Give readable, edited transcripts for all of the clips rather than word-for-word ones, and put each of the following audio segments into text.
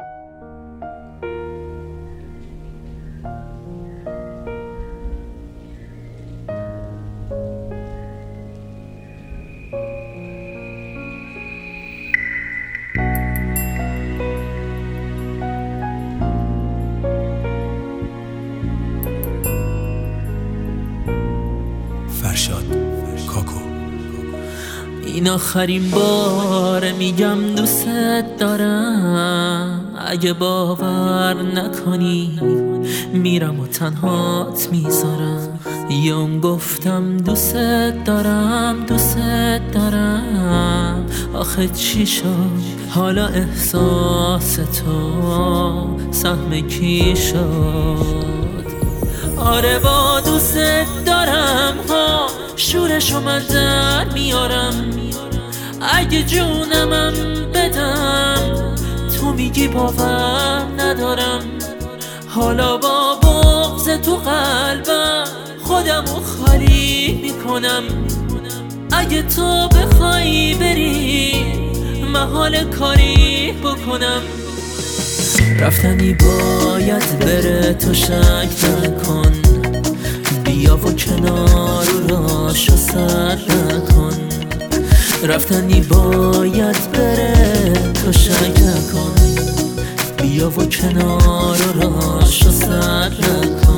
فرشاد کاکو. این آخرین بار میگم دوست دارم، اگه باور نکنی میرم و تنهات میذارم. یام گفتم دوست دارم دوست دارم، آخه چی شد حالا احساس تو سهم کی شد؟ آره با دوست دارم ها شورشو من در میارم، اگه جونمم بدم تو میگی باور ندارم. حالا با بغض تو قلبم خودمو خالی میکنم، اگه تو بخوای بری محال کاری بکنم. رفتنی باید بره تو شک نکن، بیا و کنار و راشو سر نکن. رفتنی باید بره تو شک نکن، بیا و کنار و راشو سر نکن.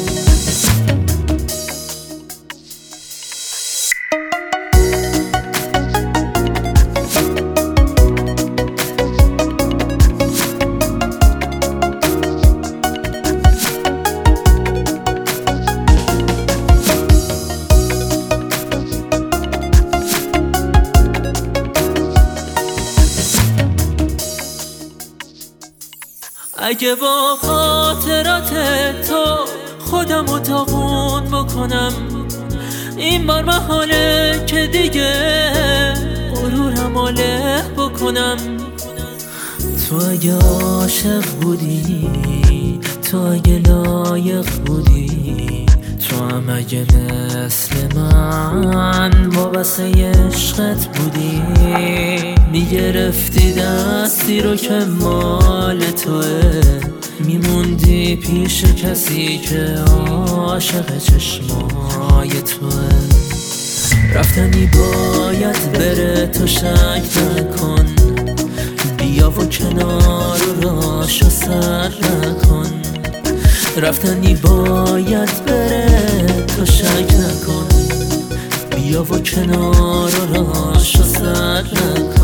اگه با خاطرات تو خودمو داغون بکنم، این بار محاله که دیگه غرورمو له بکنم. تو اگه عاشق بودی، تو اگه لایق بودی، تو هم اگه مثل من وابسته عشقت بودی، میگرفتی دستی رو که مال توه، میموندی پیش کسی که عاشق چشمای توه. رفتنی باید بره تو شک نکن، بیا و کنار و راشو سر نکن. رفتنی باید بره تو شک نکن، بیا و کنار و راشو سر نکن.